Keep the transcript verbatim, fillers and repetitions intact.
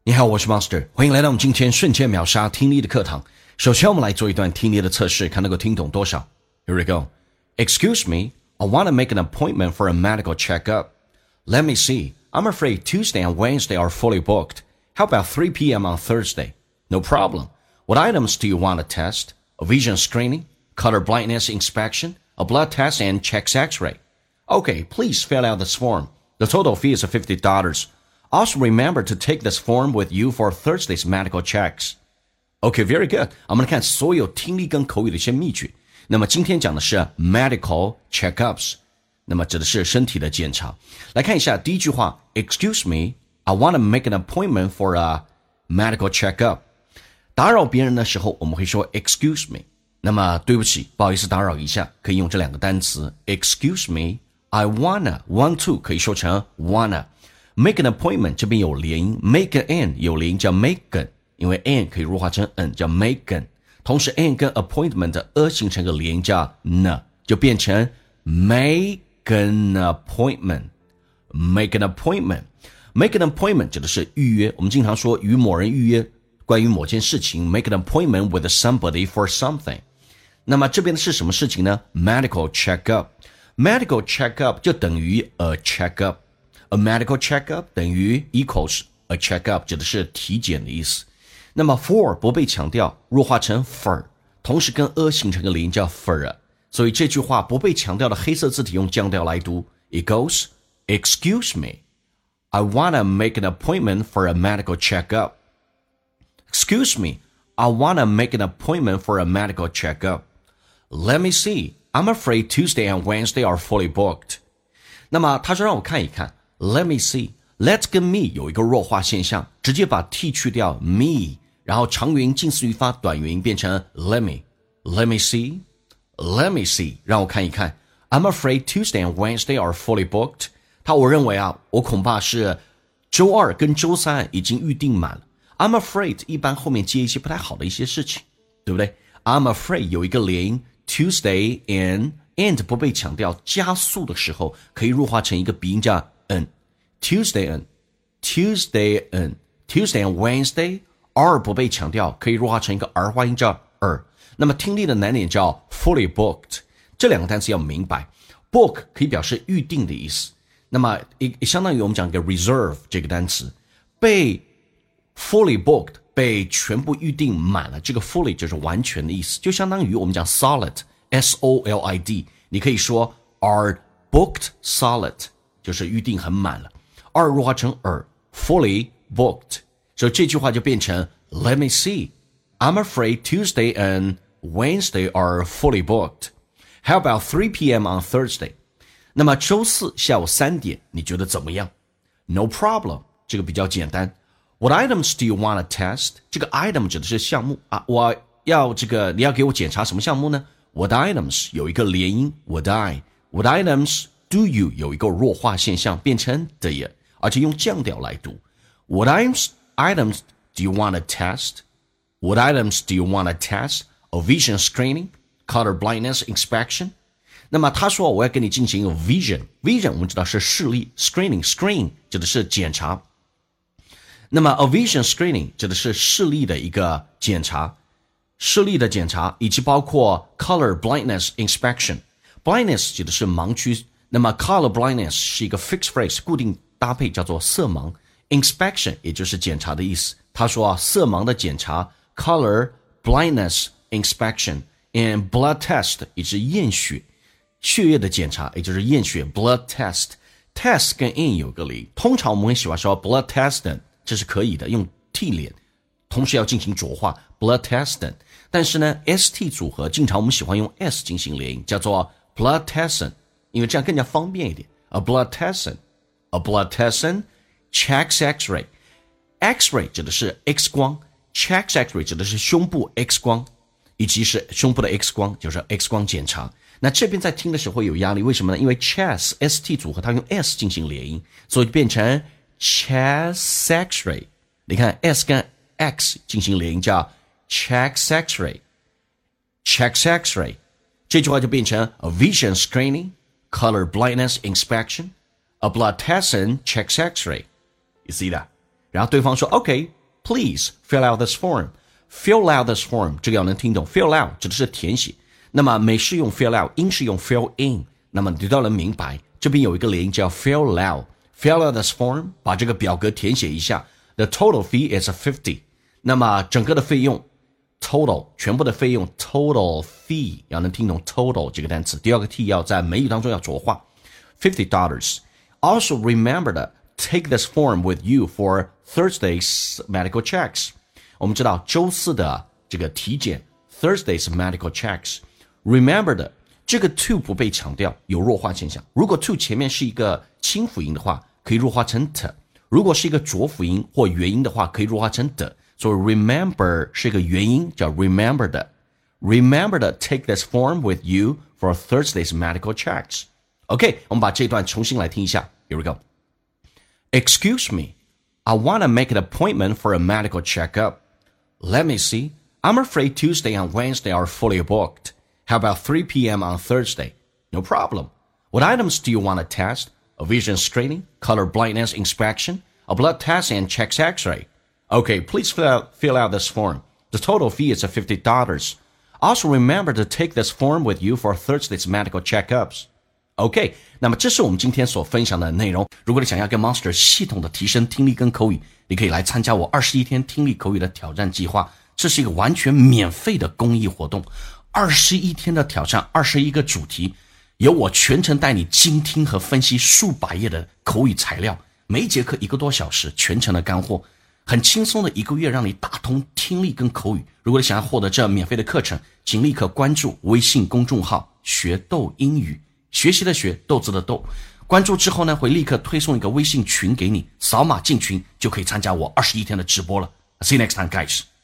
你好，我是 Monster， 欢迎来到我们今天瞬间秒杀听力的课堂。首先我们来做一段听力的测试，看能够听懂多少。Here we go. Excuse me, I want to make an appointment for a medical checkup. Let me see. I'm afraid Tuesday and Wednesday are fully booked. How about three p.m. on Thursday? No problem. What items do you want to test? A vision screening, color blindness inspection, a blood test, and chest x-ray. Okay, please fill out this form. The total fee is fifty dollars.Also remember to take this form with you for Thursday's medical checks. Okay, very good. 我们来看所有听力跟口语的一些秘诀。那么今天讲的是 medical checkups， 那么指的是身体的检查。来看一下第一句话 Excuse me, I want to make an appointment for a medical checkup. 打扰别人的时候我们会说 Excuse me. 那么对不起，不好意思打扰一下，可以用这两个单词 Excuse me, I wanna, want to 可以说成 wanna.Make an appointment 这边有连音 make an 有连音叫 make an 因为 an 可以弱化成 n 叫 make an 同时 an 跟 appointment 的 a 形成个连音叫 n 就变成 make an appointment make an appointment make an appointment 指的是预约，我们经常说与某人预约关于某件事情 make an appointment with somebody for something。 那么这边的是什么事情呢？ medical checkup medical checkup 就等于 a checkup。A medical checkup 等于 equals a checkup 指的是体检的意思。那么 for 不被强调弱化成 for 同时跟 a 形成个连音叫 for 所以这句话不被强调的黑色字体用降调来读 It goes Excuse me I want to make an appointment for a medical checkup. Excuse me I want to make an appointment for a medical checkup. Let me see I'm afraid Tuesday and Wednesday are fully booked. 那么他说让我看一看Let me see. Let 跟 me 有一个弱化现象，直接把 t 去掉 me， 然后长元音近似语发短元音变成 let me. Let me see. Let me see. 让我看一看。I'm afraid Tuesday and Wednesday are fully booked. 他我认为啊，我恐怕是周二跟周三已经预定满了。I'm afraid 一般后面接一些不太好的一些事情，对不对？ I'm afraid 有一个连音 Tuesday and and 不被强调，加速的时候可以弱化成一个鼻音叫N. Tuesday and Tuesday and Tuesday and Wednesday R 不被强调，可以弱化成一个儿化音叫 er。 那么听力的难点叫 fully booked， 这两个单词要明白。 book 可以表示预定的意思，那么也相当于我们讲一个 reserve 这个单词，被 fully booked 被全部预定满了，这个 fully 就是完全的意思，就相当于我们讲 solid S O L I D， 你可以说 are booked solid就是预定很满了，二弱化成 er fully booked， 所以这句话就变成 Let me see I'm afraid Tuesday and Wednesday are fully booked. How about three p.m. on Thursday? 那么周四下午三点你觉得怎么样？ No problem 这个比较简单。 What items do you want to test? 这个 item 指的是项目啊，我要这个你要给我检查什么项目呢？ What items 有一个连音 Would I What items Do you 有一个弱化现象变成 the 而且用降调来读 What items, items do you want to test? What items do you want to test? A vision screening, color blindness inspection. 那么他说我要跟你进行 vision Vision 我们知道是视力 Screening, screen 指的是检查。那么 a vision screening 指的是视力的一个检查，视力的检查以及包括 color blindness inspection。 Blindness 指的是盲区，那么 color blindness 是一个 fixed phrase 固定搭配叫做色盲。 inspection 也就是检查的意思，他说啊，色盲的检查 color blindness inspection and blood test 也是验血血液的检查，也就是验血 blood test。 test 跟 in 有个离，通常我们会喜欢说 blood testing， 这是可以的，用 t 连同时要进行浊化 blood testing， 但是呢 st 组合经常我们喜欢用 s 进行连音，叫做 blood testing，因为这样更加方便一点。 A blood testing A blood testing Chest x-ray X-ray 指的是 X 光， Chest x-ray 指的是胸部 X 光，以及是胸部的 X 光，就是 X 光检查。那这边在听的时候会有压力，为什么呢？因为 chest st 组合它用 s 进行连音，所以就变成 chest x-ray。 你看 s 跟 x 进行连音叫 chest x-ray Chest x-ray， 这句话就变成 a vision screening color blindness inspection, a blood test and chest x-ray. You see that? 然后对方说 OK, please fill out this form. Fill out this form 这个要能听懂， fill out 指的是填写，那么美式用 fill out， 英式用 fill in， 那么你都能明白这边有一个连音叫 fill out. Fill out this form 把这个表格填写一下。 The total fee is fifty. 那么整个的费用 total 全部的费用 total fee 要能听懂 total 这个单词，第二个 t 要在美语当中要浊化 fifty dollars. Also remember to take this form with you for Thursday's medical checks. 我们知道周四的这个体检 Thursday's medical checks. Remember 的这个 to 不被强调，有弱化现象。如果 to 前面是一个清辅音的话，可以弱化成 t， 如果是一个浊辅音或元音的话，可以弱化成的。所以 remember 是一个元音，叫 remember 的。Remember to take this form with you for Thursday's medical checks. OK, 我们把这段重新来听一下。Here we go. Excuse me, I want to make an appointment for a medical checkup. Let me see. I'm afraid Tuesday and Wednesday are fully booked. How about three p.m. on Thursday? No problem. What items do you want to test? A vision screening, color blindness inspection, a blood test, and chest x-ray. Okay, please fill out, fill out this form. The total fee is fifty dollars. Also remember to take this form with you for Thursday's medical checkups. OK, 那么这是我们今天所分享的内容。如果你想要跟 Monster 系统的提升听力跟口语，你可以来参加我二十一天听力口语的挑战计划。这是一个完全免费的公益活动，二十一天的挑战，二十一个主题，由我全程带你精听和分析数百页的口语材料，每一节课一个多小时，全程的干货，很轻松的一个月让你打通听力跟口语。如果你想要获得这免费的课程，请立刻关注微信公众号学豆英语，学习的学，豆子的豆。关注之后呢，会立刻推送一个微信群给你，扫码进群就可以参加我二十一天的直播了。See you next time, guys.